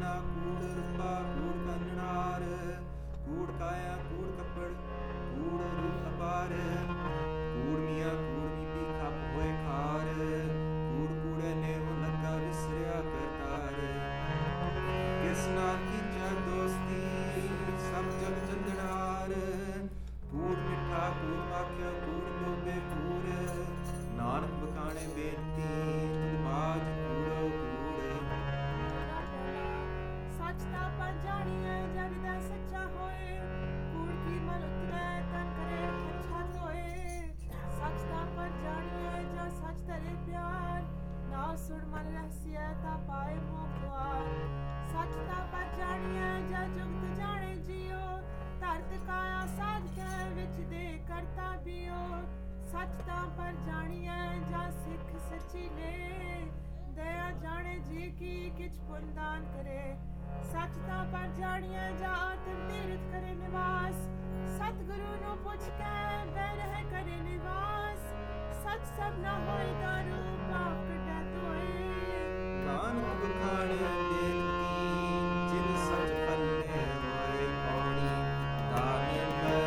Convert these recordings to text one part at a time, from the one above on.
काना कूड़ रूपा कूड़ कंजनार कूड़ काया कूड़ कपड़ कूड़ रूप अपार कूड़ मियाँ कूड़ बीबी खप होए खार कूड़ कूड़े ने हो लगा विसरिया करतार किस नाल कीचा दोस्ती सब जग चंदनार कूड़ मिठा कूड़ माखिया कूड़ डोबे कूड़ नानक बखाने बेनती तुद बाज कूड़ो कूड़ सच ता पर जानिए जग दा सच्चा होए कूड़ की मल उतरे तन करे अच्छा होए सच ता पर जानिए जा सच तेरे प्यार ना सुन मन रहसिया ता पाए मोह द्वार सच ता पर जानिए जा जुगत जाने जियो धरत काया साध के विच दे करता बियो सच ता पर जानिए जा सिख सच्ची ले दया जाने जी की किच पुनदान करे सच ता पर जानिए जा आत्म तीर्थ करे निवास सतगुरु नु पुछ के बैरह करे निवास सच सब ना होई दारू पाप कटा तोए नानक बखाने बेनती जिन सच फले होए पौड़ी ताने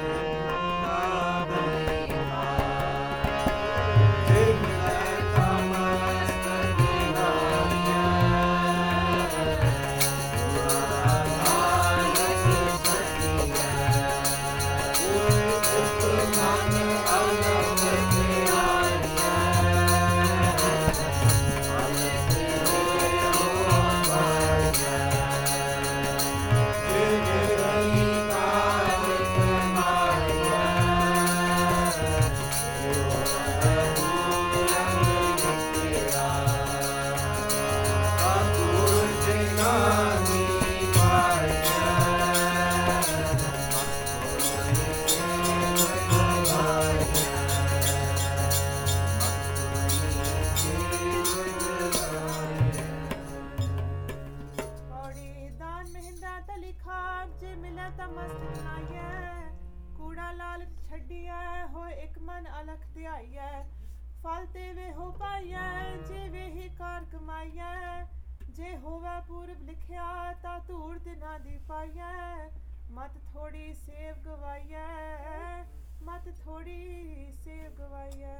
फल ते वे हो पाइया जे वे ही कार कमाइया जे होवे पूरब लिखिया ता धूड़ ते ना दी पाइया मत थोड़ी सेव गवाइया मत थोड़ी सेव गवाइया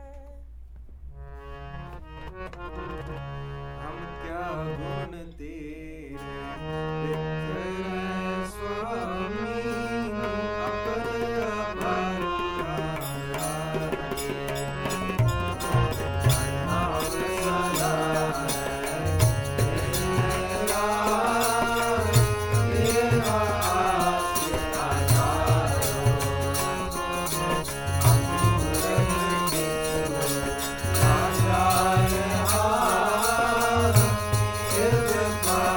हम क्या गुण तेरे विठ्ठल स्वामी अपर अपार Bye.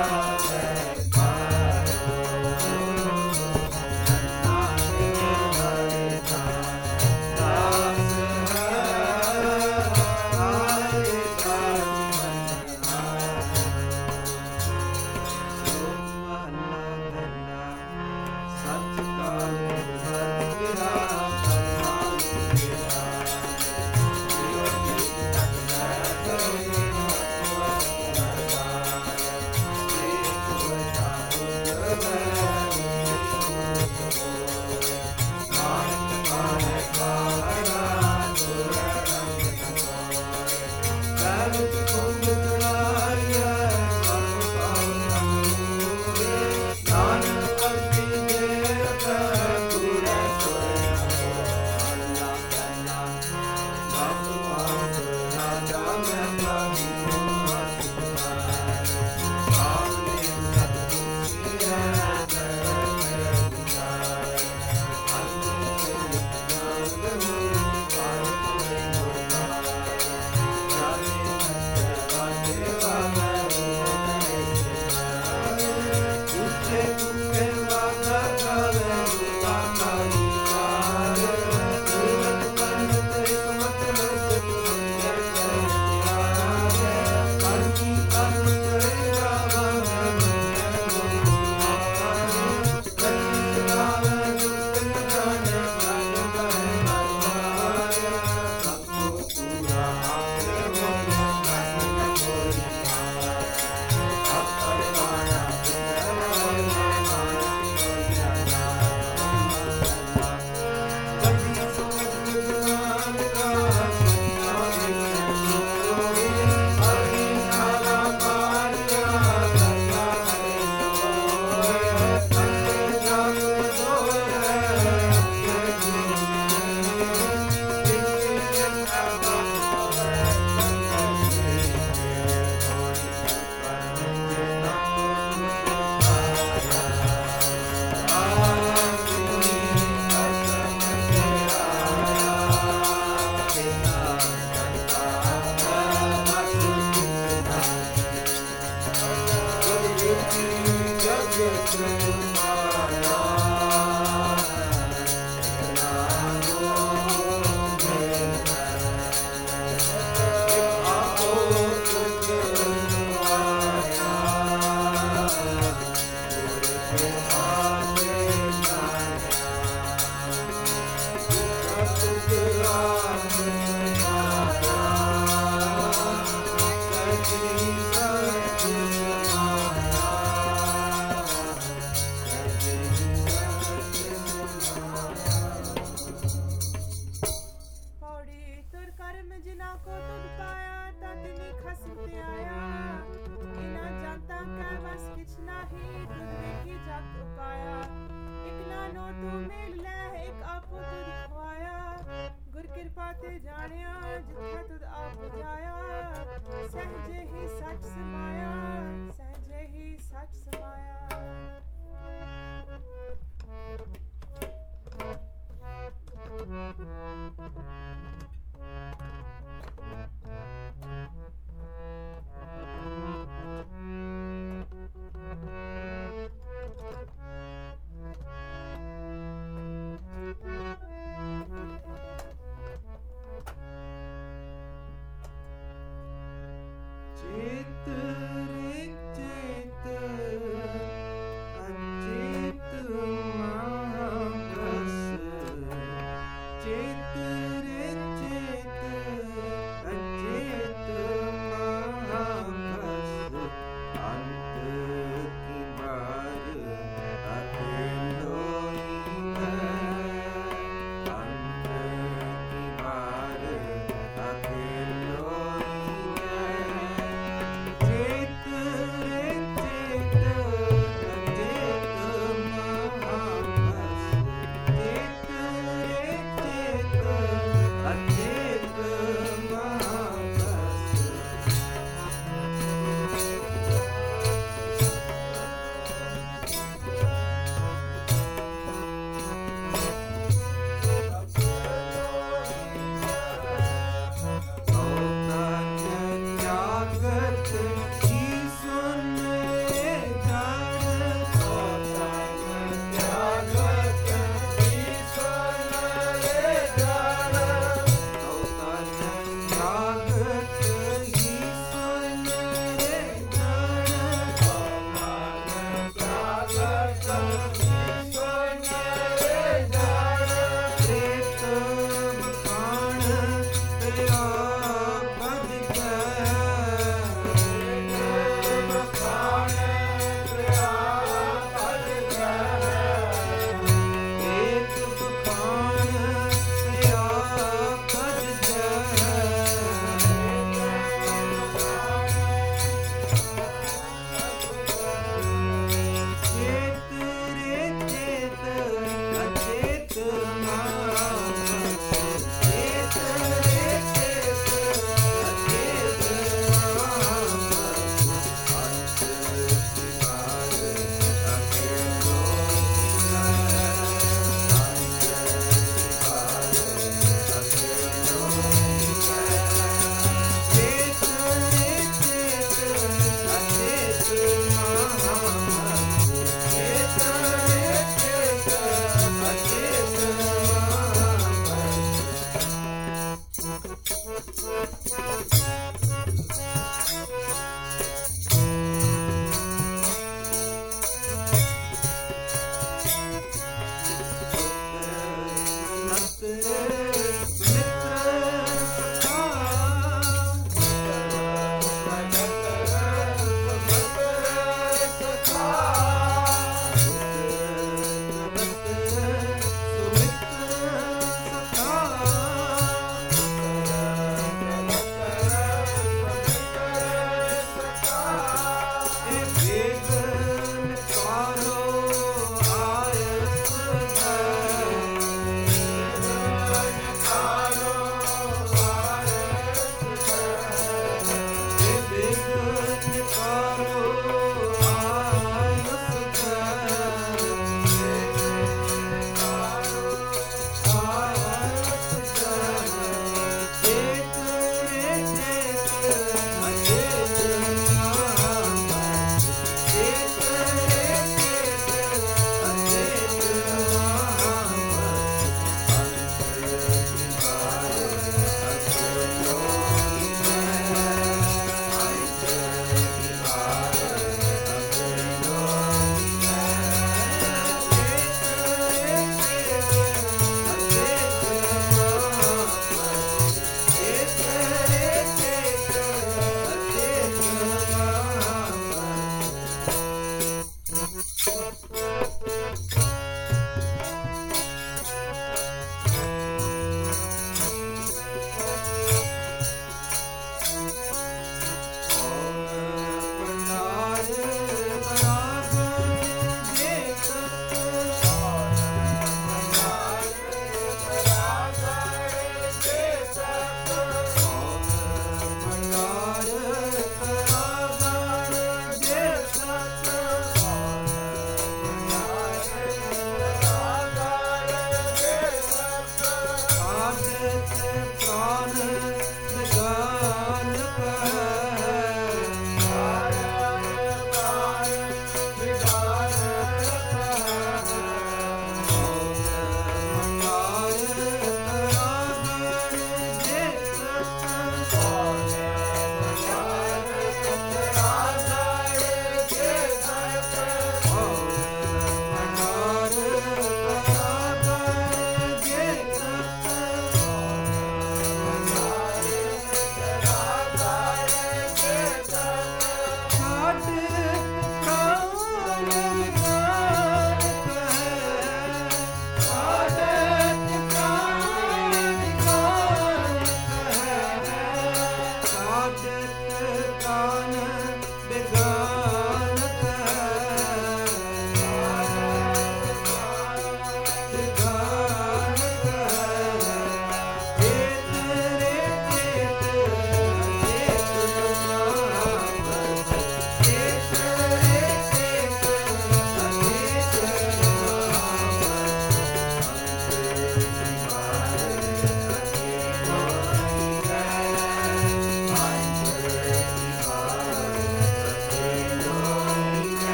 चित रे चित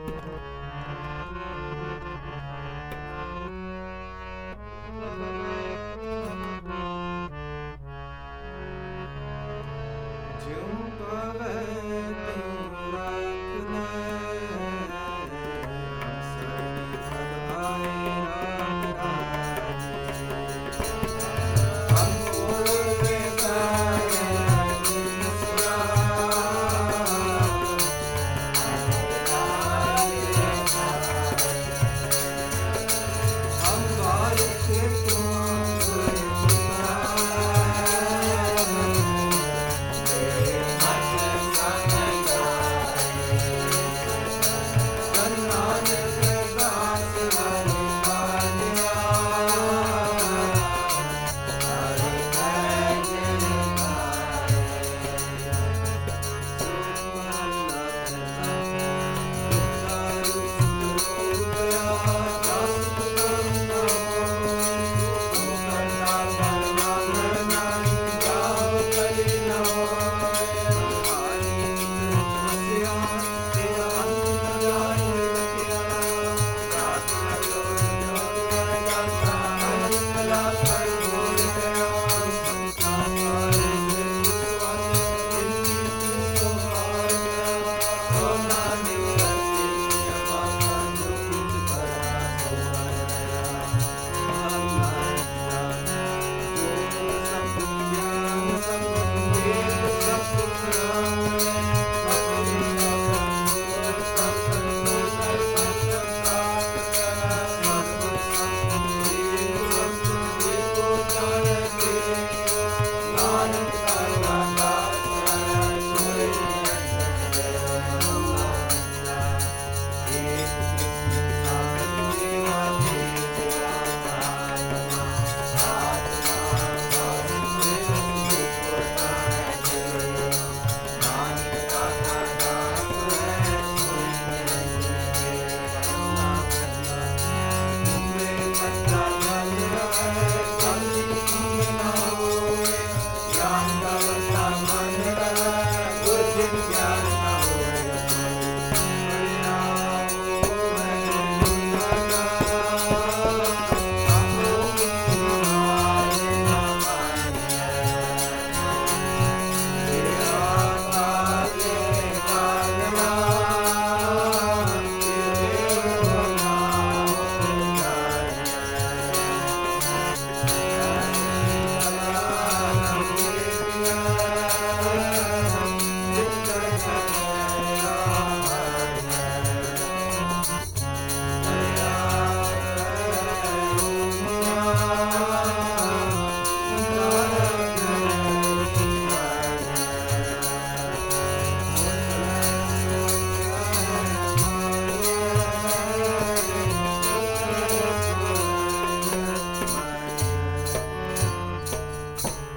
ਜਿਉ ਪਵੈ ਤਿਉ ਰਾਖਿ ਸਰਣੀ ਸਭ ਆਏ ਰਾਤ ਰਾਜੇ ਅੰਗੁਰ ਬੈਠੈ ਨਿਸਰਾ ਅੰਗਾਰ ਕੇ Jnana